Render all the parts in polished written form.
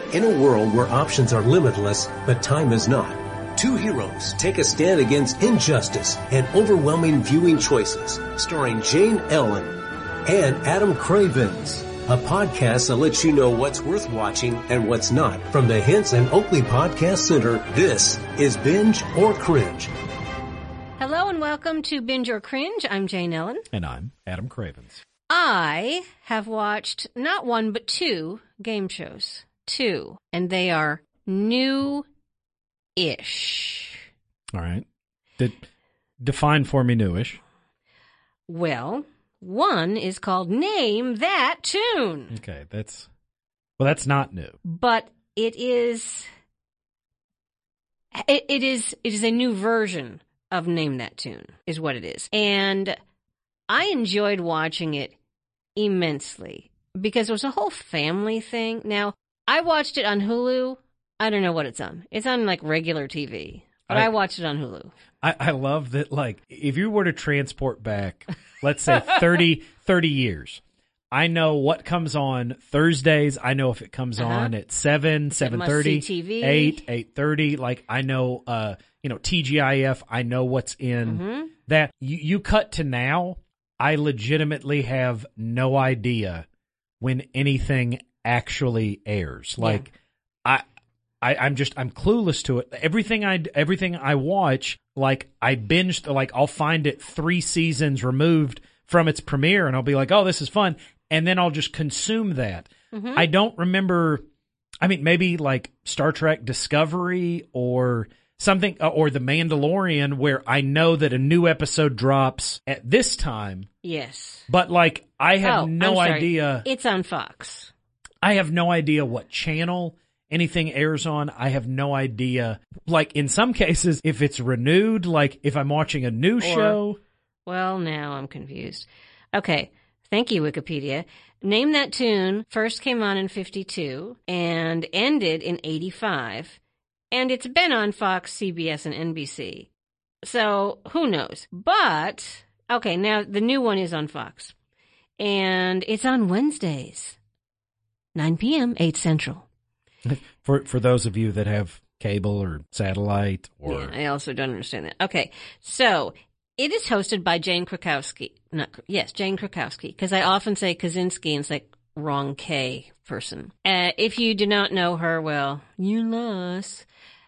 In a world where options are limitless, but time is not, two heroes take a stand against injustice and overwhelming viewing choices, starring Jane Ellen and Adam Cravens. A podcast that lets you know what's worth watching and what's not. From the Hints and Oakley Podcast Center, this is Binge or Cringe. Hello and welcome to Binge or Cringe. I'm Jane Ellen. And I'm Adam Cravens. I have watched not one but two game shows. Two. And they are new-ish. All right. Define for me newish. Well, one is called Name That Tune. Okay, that's not new. But it is a new version of Name That Tune, is what it is. And I enjoyed watching it immensely because it was a whole family thing. Now, I watched it on Hulu. I don't know what it's on. It's on like regular TV. But I watched it on Hulu. I love that, like, if you were to transport back, let's say 30 years, I know what comes on Thursdays. I know if it comes on at 7, 7:30, 8, 8:30. Like, I know, TGIF. I know what's in that. You cut to now, I legitimately have no idea when anything actually airs. Like, I'm clueless to it. Everything I watch, like, I binged, like, I'll find it 3 seasons removed from its premiere and I'll be like, oh, this is fun. And then I'll just consume that. I don't remember, I mean, maybe like Star Trek Discovery or something, or The Mandalorian, where I know that a new episode drops at this time. Yes. But, like, I have no idea. It's on Fox. I have no idea what channel anything airs on. I have no idea. Like, in some cases, if it's renewed, like if I'm watching a new show. Well, now I'm confused. Okay. Thank you, Wikipedia. Name That Tune first came on in 52 and ended in 85. And it's been on Fox, CBS, and NBC. So who knows? But, okay, now the new one is on Fox. And it's on Wednesdays, 9 p.m., 8 Central. For those of you that have cable or satellite or... Yeah, I also don't understand that. Okay, so it is hosted by Jane Krakowski. Jane Krakowski, because I often say Kaczynski and it's like wrong K person. If you do not know her, well, you're lost.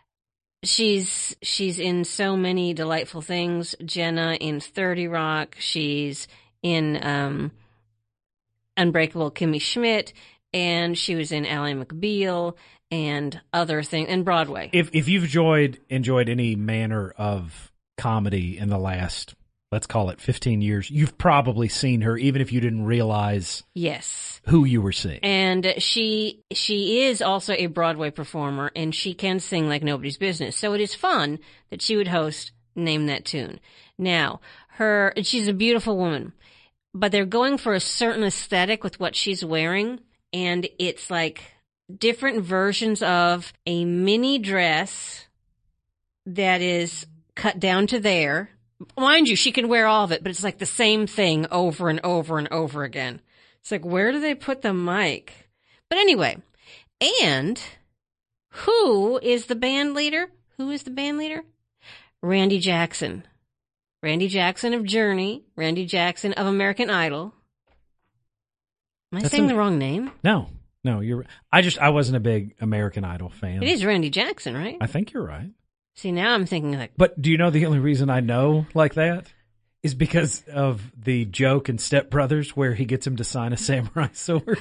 She's in so many delightful things. Jenna in 30 Rock. She's in Unbreakable Kimmy Schmidt. And she was in Ally McBeal and other things, and Broadway. If you've enjoyed any manner of comedy in the last, let's call it 15 years, you've probably seen her, even if you didn't realize who you were seeing. And she is also a Broadway performer, and she can sing like nobody's business. So it is fun that she would host Name That Tune. Now, she's a beautiful woman, but they're going for a certain aesthetic with what she's wearing. And it's like different versions of a mini dress that is cut down to there. Mind you, she can wear all of it, but it's like the same thing over and over and over again. It's like, where do they put the mic? But anyway, and who is the band leader? Randy Jackson. Randy Jackson of Journey. Randy Jackson of American Idol. Am I saying the wrong name? No, you're. I wasn't a big American Idol fan. It is Randy Jackson, right? I think you're right. See, now I'm thinking like. But do you know the only reason I know like that is because of the joke in Step Brothers where he gets him to sign a samurai sword?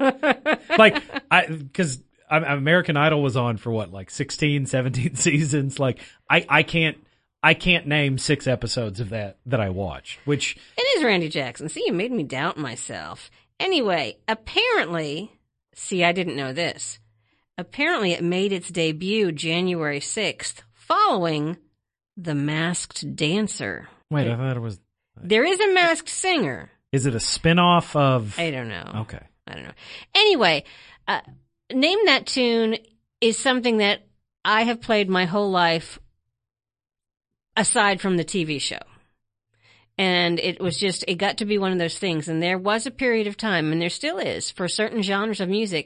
Because American Idol was on for what, like 16, 17 seasons. Like I can't name 6 episodes of that I watched. Which it is Randy Jackson. See, you made me doubt myself. Anyway, apparently, I didn't know this. Apparently, it made its debut January 6th, following The Masked Dancer. Wait, I thought it was... There is a masked singer. Is it a spinoff of... I don't know. Okay. I don't know. Anyway, Name That Tune is something that I have played my whole life aside from the TV show. And it got to be one of those things. And there was a period of time, and there still is, for certain genres of music,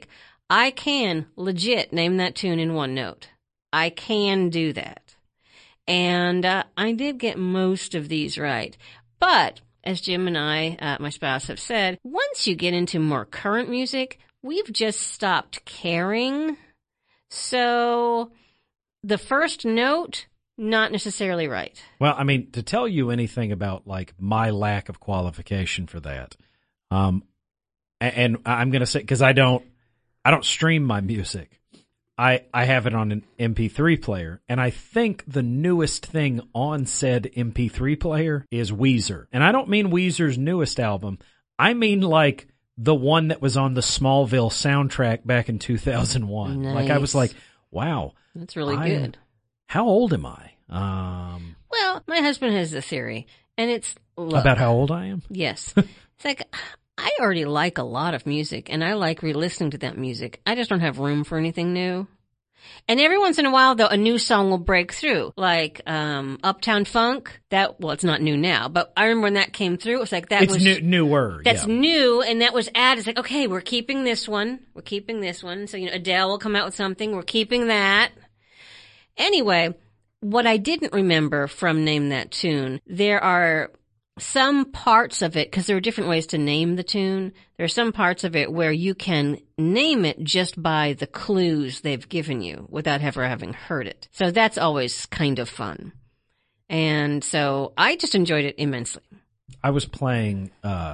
I can legit name that tune in one note. I can do that. And I did get most of these right. But as Jim and I, my spouse, have said, once you get into more current music, we've just stopped caring. So the first note, not necessarily right. Well, I mean, to tell you anything about like my lack of qualification for that, and I'm going to say, because I don't stream my music. I have it on an MP3 player, and I think the newest thing on said MP3 player is Weezer. And I don't mean Weezer's newest album. I mean like the one that was on the Smallville soundtrack back in 2001. Nice. Like I was like, wow. That's really good. How old am I? Well, my husband has a theory, and it's... Look, about how old I am? Yes. It's like, I already like a lot of music, and I like re-listening to that music. I just don't have room for anything new. And every once in a while, though, a new song will break through, like Uptown Funk. It's not new now, but I remember when that came through, it was like It's newer. That's new, and that was added. It's like, okay, we're keeping this one. We're keeping this one. So, Adele will come out with something. We're keeping that. Anyway, what I didn't remember from Name That Tune, there are some parts of it, because there are different ways to name the tune, there are some parts of it where you can name it just by the clues they've given you without ever having heard it. So that's always kind of fun. And so I just enjoyed it immensely. I was playing,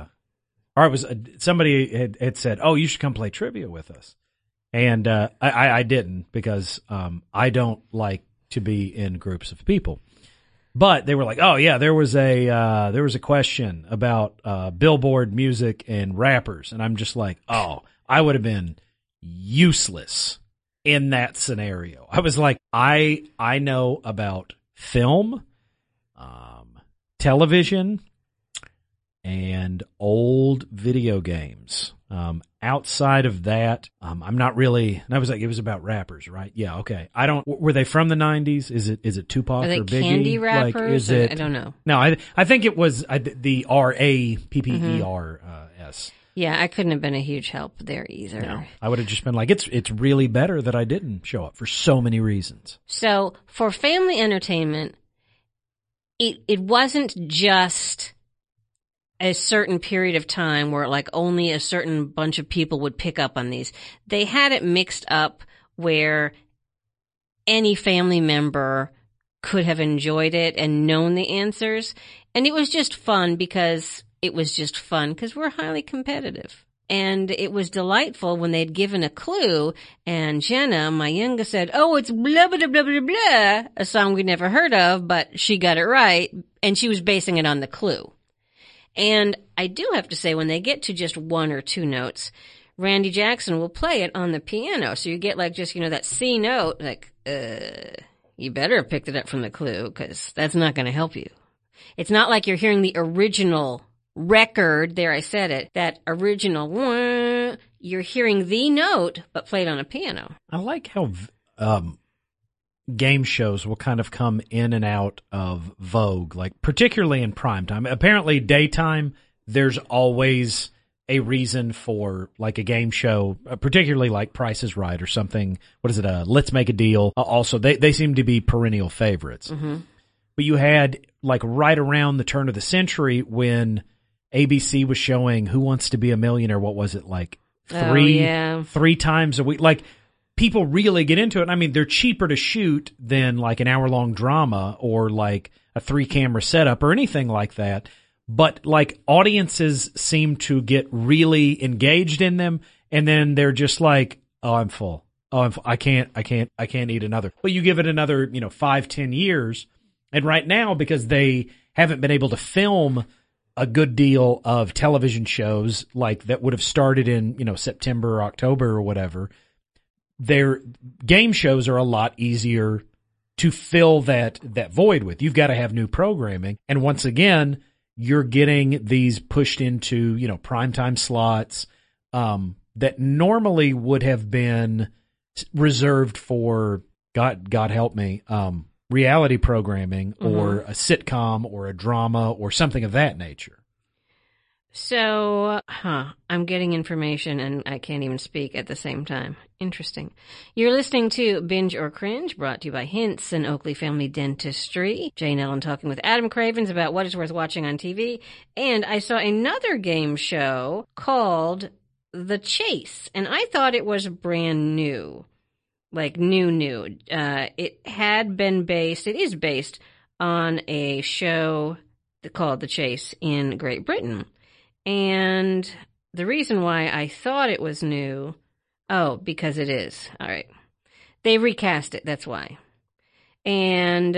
somebody had said, oh, you should come play trivia with us. And I didn't, because I don't like to be in groups of people. But they were like, oh yeah, there was a question about Billboard music and rappers, and I'm just like, oh, I would have been useless in that scenario. I was like, I know about film, television, and old video games. Outside of that, I'm not really. And I was like, it was about rappers, right? Yeah, okay. Were they from the 90s? Is it Tupac Are they or Biggie? candy rappers? Like, is it? I don't know. No, I think it was the RAPPERS. Yeah, I couldn't have been a huge help there either. No, I would have just been like, it's really better that I didn't show up for so many reasons. So for family entertainment, it wasn't just a certain period of time where like only a certain bunch of people would pick up on these. They had it mixed up where any family member could have enjoyed it and known the answers. And it was just fun because we're highly competitive. And it was delightful when they'd given a clue, and Jenna, my youngest, said, oh, it's blah, blah, blah, blah, blah, a song we'd never heard of, but she got it right, and she was basing it on the clue. And I do have to say, when they get to just one or two notes, Randy Jackson will play it on the piano. So you get like just, that C note, like, you better have picked it up from the clue, because that's not going to help you. It's not like you're hearing the original record, there I said it, that original, you're hearing the note, but played on a piano. I like how game shows will kind of come in and out of vogue, like particularly in prime time. Apparently daytime, there's always a reason for like a game show, particularly like Price is Right or something. What is it? Let's Make a Deal. Also, they seem to be perennial favorites. Mm-hmm. But you had like right around the turn of the century when ABC was showing Who Wants to Be a Millionaire. What was it, like three times a week? Like, people really get into it. I mean, they're cheaper to shoot than like an hour-long drama or like a 3-camera setup or anything like that. But like audiences seem to get really engaged in them, and then they're just like, oh, I'm full. I can't eat another. Well, you give it another, 5-10 years. And right now, because they haven't been able to film a good deal of television shows like that would have started in, September or October or whatever, their game shows are a lot easier to fill that void with. You've got to have new programming. And once again, you're getting these pushed into, primetime slots that normally would have been reserved for, God help me, reality programming or a sitcom or a drama or something of that nature. So, I'm getting information and I can't even speak at the same time. Interesting. You're listening to Binge or Cringe, brought to you by Hints and Oakley Family Dentistry. Jane Ellen talking with Adam Cravens about what is worth watching on TV. And I saw another game show called The Chase, and I thought it was brand new. Like new. It is based on a show called The Chase in Great Britain. And the reason why I thought it was new, because it is. All right. They recast it, that's why. And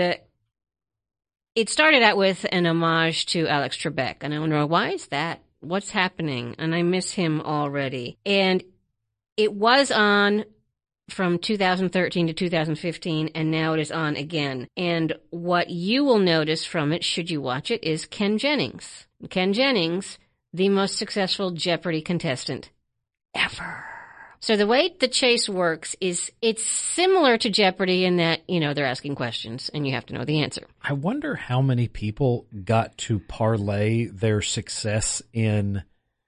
it started out with an homage to Alex Trebek. And I wonder, why is that? What's happening? And I miss him already. And it was on from 2013 to 2015, and now it is on again. And what you will notice from it, should you watch it, is Ken Jennings. Ken Jennings, the most successful Jeopardy contestant ever. So the way The Chase works is it's similar to Jeopardy in that, they're asking questions and you have to know the answer. I wonder how many people got to parlay their success in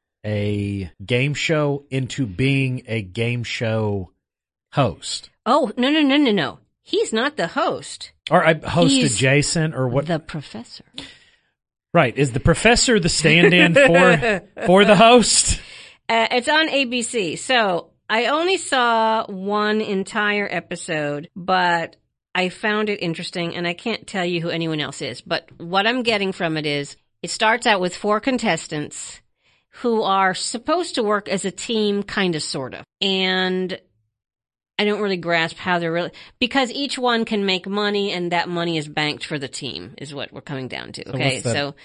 a game show into being a game show host. Oh, no. He's not the host. Or host He's adjacent or what? The professor. Right. Is the professor the stand-in for the host? It's on ABC. So I only saw one entire episode, but I found it interesting, and I can't tell you who anyone else is. But what I'm getting from it is it starts out with 4 contestants who are supposed to work as a team, kind of, sort of. And I don't really grasp how they're really, because each one can make money and that money is banked for the team is what we're coming down to. Okay.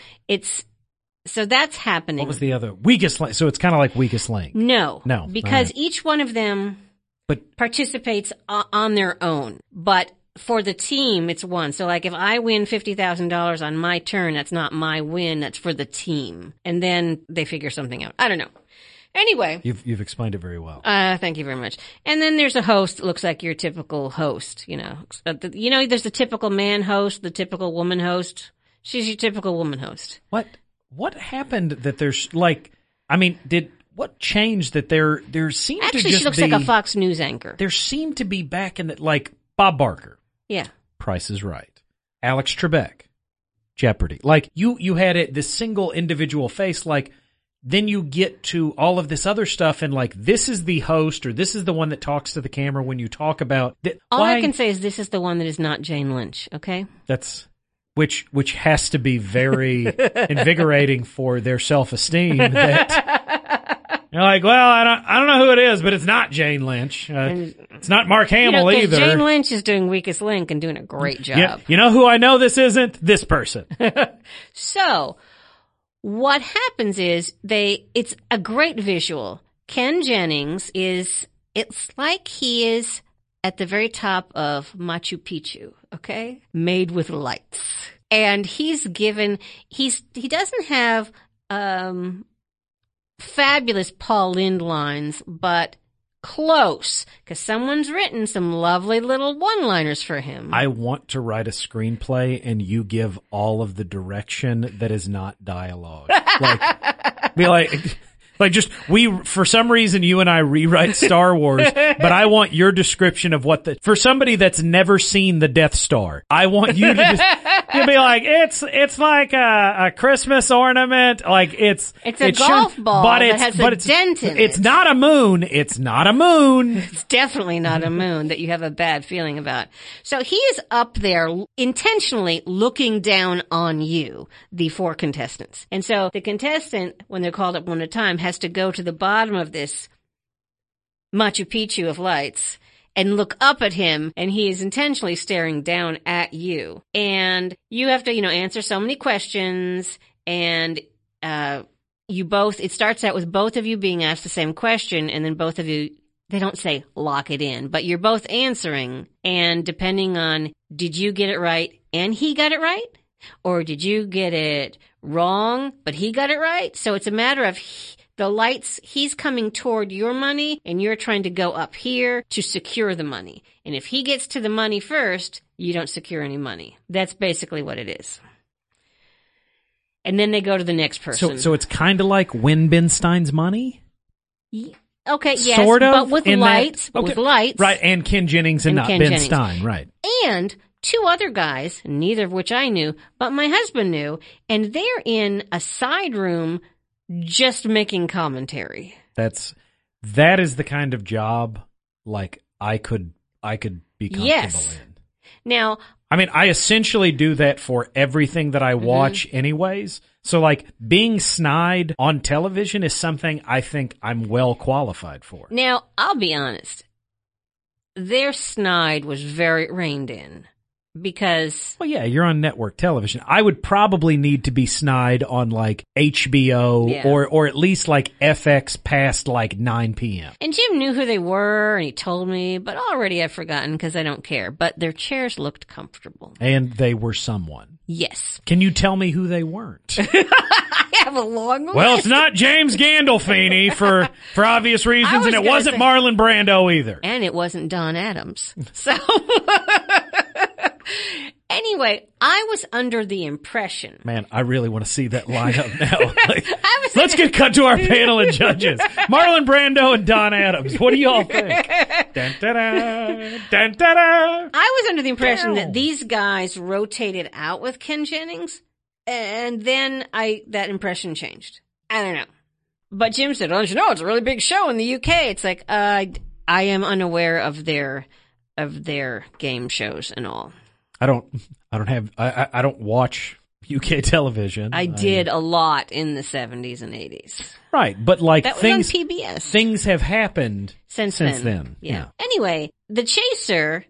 So that's happening. What was the other? Weakest Link. So it's kind of like Weakest Link. No. Because each one of them participates on their own. But for the team, it's one. So like if I win $50,000 on my turn, that's not my win. That's for the team. And then they figure something out. I don't know. Anyway. You've explained it very well. Thank you very much. And then there's a host that looks like your typical host, there's the typical man host, the typical woman host. She's your typical woman host. What happened that there's what changed that there seemed Actually, to just she looks like a Fox News anchor. There seemed to be back in like Bob Barker. Yeah. Price is Right. Alex Trebek. Jeopardy. Like you had it, this single individual face, like, then you get to all of this other stuff and like, this is the host or this is the one that talks to the camera when you talk about that. All I can say is this is the one that is not Jane Lynch. Okay. That's which has to be very invigorating for their self-esteem that you're like, well, I don't know who it is, but it's not Jane Lynch. It's not Mark Hamill either. Jane Lynch is doing Weakest Link and doing a great job. Yeah, you know who I know this isn't? This person. So, what happens is it's a great visual. Ken Jennings it's like he is at the very top of Machu Picchu, okay? Made with lights. And he doesn't have, fabulous Paul Lynde lines, but close, because someone's written some lovely little one-liners for him. I want to write a screenplay and you give all of the direction that is not dialogue. For some reason you and I rewrite Star Wars, but I want your description of for somebody that's never seen the Death Star, I want you to you'll be like, it's like a Christmas ornament, like it's a golf ball that has a dent in it. It's not a moon. It's not a moon. It's definitely not a moon that you have a bad feeling about. So he is up there intentionally looking down on you, the 4 contestants. And so the contestant, when they're called up one at a time, has to go to the bottom of this Machu Picchu of lights and look up at him, and he is intentionally staring down at you. And you have to, answer so many questions, and it starts out with both of you being asked the same question, and then both of you, they don't say lock it in, but you're both answering, and depending on, did you get it right and he got it right? Or did you get it wrong, but he got it right? So it's a matter of the lights, he's coming toward your money and you're trying to go up here to secure the money. And if he gets to the money first, you don't secure any money. That's basically what it is. And then they go to the next person. So it's kind of like Win Ben Stein's Money? Okay, yes, sort of, but with lights. With lights. Right, and Ken Jennings and not Ken Ben Jennings. Stein, right. And 2 other guys, neither of which I knew, but my husband knew, and they're in a side room just making commentary. That is the kind of job like I could be comfortable in. Now, I mean, I essentially do that for everything that I watch anyways. So like being snide on television is something I think I'm well qualified for. Now, I'll be honest. Their snide was very reined in because... Well, yeah, you're on network television. I would probably need to be snide on like HBO or at least like FX past like 9 p.m. And Jim knew who they were and he told me, but already I've forgotten because I don't care. But their chairs looked comfortable. And they were someone. Yes. Can you tell me who they weren't? I have a long list. Well, it's not James Gandolfini for obvious reasons, and it wasn't Marlon Brando either. And it wasn't Don Adams. So... Anyway, I was under the impression... Man, I really want to see that lineup now. Let's get cut to our panel of judges. Marlon Brando and Don Adams. What do y'all think? Dun, da, da, dun, da, da. I was under the impression that these guys rotated out with Ken Jennings, and then that impression changed. I don't know. But Jim said, don't you know, it's a really big show in the UK. It's like, I am unaware of their game shows and all. I don't watch UK television. I did a lot in the 70s and 80s. Right, but like that was things on PBS. Things have happened since then. Yeah. Anyway, The Chaser.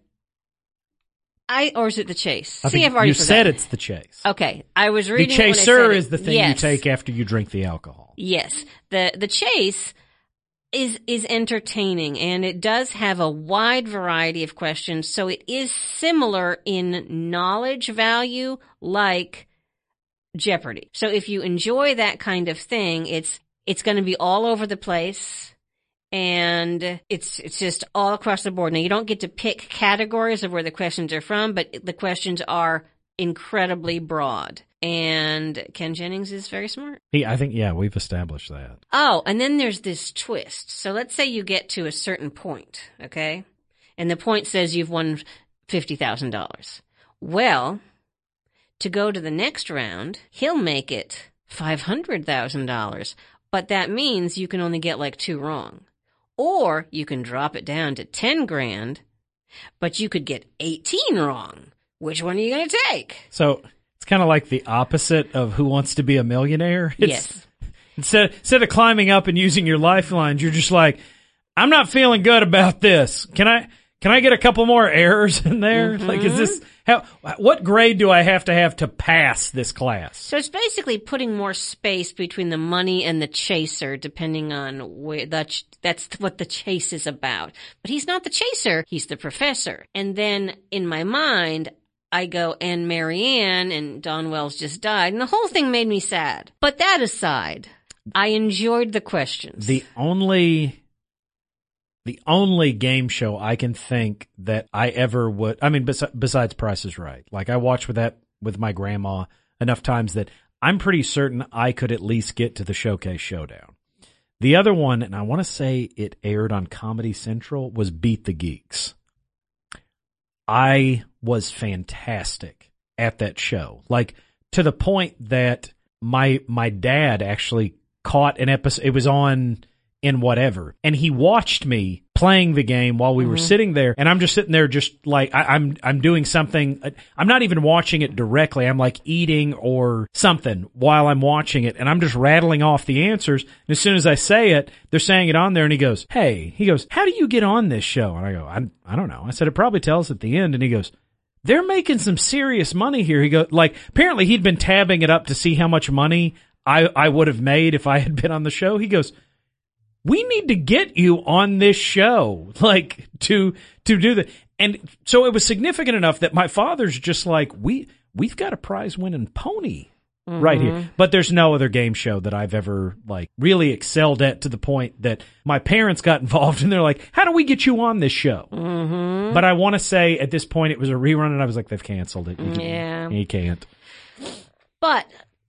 Or is it The Chase? I've already forgotten. Said it's The Chase. Okay, I was reading. The Chaser is the thing you take after you drink the alcohol. Yes, the Chase is entertaining, and it does have a wide variety of questions, so it is similar in knowledge value like Jeopardy. So if you enjoy that kind of thing, it's going to be all over the place, and it's just all across the board. Now, you don't get to pick categories of where the questions are from, but the questions are incredibly broad. And Ken Jennings is very smart. I think, we've established that. Oh, and then there's this twist. So let's say you get to a certain point, okay? And the point says you've won $50,000. Well, to go to the next round, he'll make it $500,000. But that means you can only get like 2 wrong. Or you can drop it down to 10 grand, but you could get 18 wrong. Which one are you going to take? So... It's kind of like the opposite of Who Wants to Be a Millionaire. Yes. Instead of climbing up and using your lifelines, you're just like, I'm not feeling good about this. Can I get a couple more errors in there? Mm-hmm. Like, is this what grade do I have to pass this class? So it's basically putting more space between the money and the chaser, depending on where that's what the chase is about. But he's not the chaser; he's the professor. And then in my mind, I go, and Marianne, and Don Wells just died, and the whole thing made me sad. But that aside, I enjoyed the questions. The only game show I can think that I ever would, I mean, besides Price is Right, like I watched with my grandma enough times that I'm pretty certain I could at least get to the Showcase Showdown. The other one, and I want to say it aired on Comedy Central, was Beat the Geeks. I was fantastic at that show, like to the point that my dad actually caught an episode. It was on in whatever, and he watched me playing the game while we were sitting there, and I'm just sitting there just like I'm doing something. I'm not even watching it directly. I'm like eating or something while I'm watching it, and I'm just rattling off the answers. And as soon as I say it, they're saying it on there, and he goes, how do you get on this show? And I go, I don't know. I said, it probably tells at the end, and he goes, they're making some serious money here. He goes, like, apparently he'd been tabbing it up to see how much money I would have made if I had been on the show. He goes, we need to get you on this show, like, to do that. And so it was significant enough that my father's just like, we've got a prize-winning pony right here. But there's no other game show that I've ever, like, really excelled at to the point that my parents got involved, and they're like, how do we get you on this show? Mm-hmm. But I want to say at this point it was a rerun, and I was like, they've canceled it. You can't. But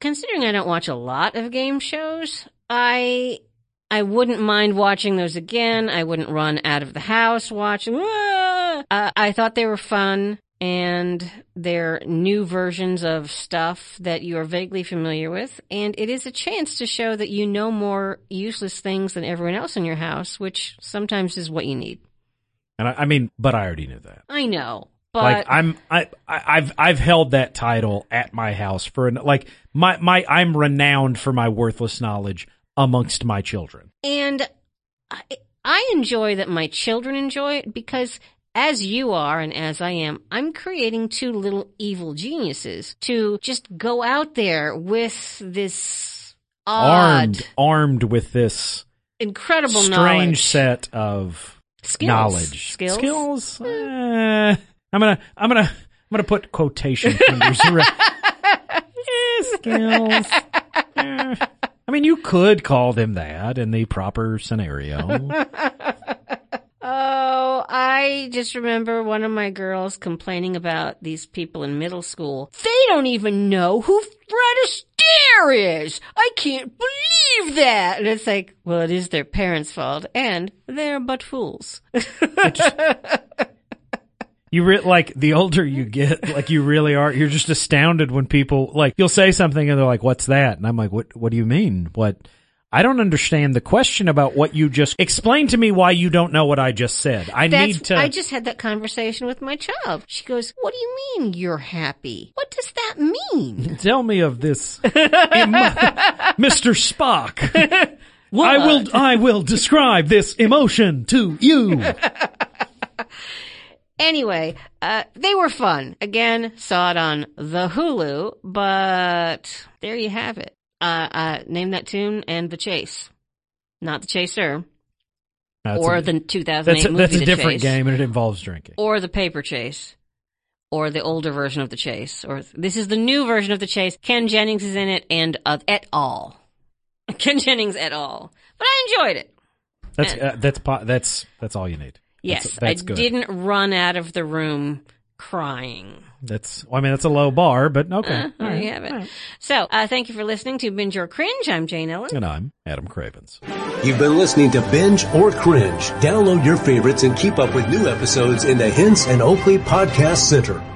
considering I don't watch a lot of game shows, I wouldn't mind watching those again. I wouldn't run out of the house watching. I thought they were fun, and they're new versions of stuff that you are vaguely familiar with, and it is a chance to show that you know more useless things than everyone else in your house, which sometimes is what you need. And I mean, but I already knew that. I know. But I've held that title at my house for I'm renowned for my worthless knowledge amongst my children. And I enjoy that my children enjoy it because as you are and as I am, I'm creating two little evil geniuses to just go out there with this armed with this incredible strange set of knowledge. Skills. I'm gonna put quotation fingers around. Skills. I mean, you could call them that in the proper scenario. Oh, I just remember one of my girls complaining about these people in middle school. They don't even know who Fred Astaire is. I can't believe that. And it's like, well, it is their parents' fault, and they're but fools. The older you get, you really are, you're just astounded when people, you'll say something and they're like, what's that? And I'm like, what do you mean? What? I don't understand the question about what you just explain to me why you don't know what I just said. I just had that conversation with my child. She goes, what do you mean you're happy? What does that mean? Tell me of this, Mr. Spock. I will describe this emotion to you. Anyway, they were fun. Again, saw it on the Hulu, but there you have it. Name That Tune and The Chase. Not The Chaser. The 2008 movie That's a The different Chase. game, and it involves drinking. Or The Paper Chase. Or the older version of The Chase. Or this is the new version of The Chase. Ken Jennings is in it, and et al. Ken Jennings et al. But I enjoyed it. That's all you need. Yes, that's I good. didn't run out of the room crying. That's a low bar, but okay. There you have it. Right. So, thank you for listening to Binge or Cringe. I'm Jane Ellen. And I'm Adam Cravens. You've been listening to Binge or Cringe. Download your favorites and keep up with new episodes in the Hints and Oakley Podcast Center.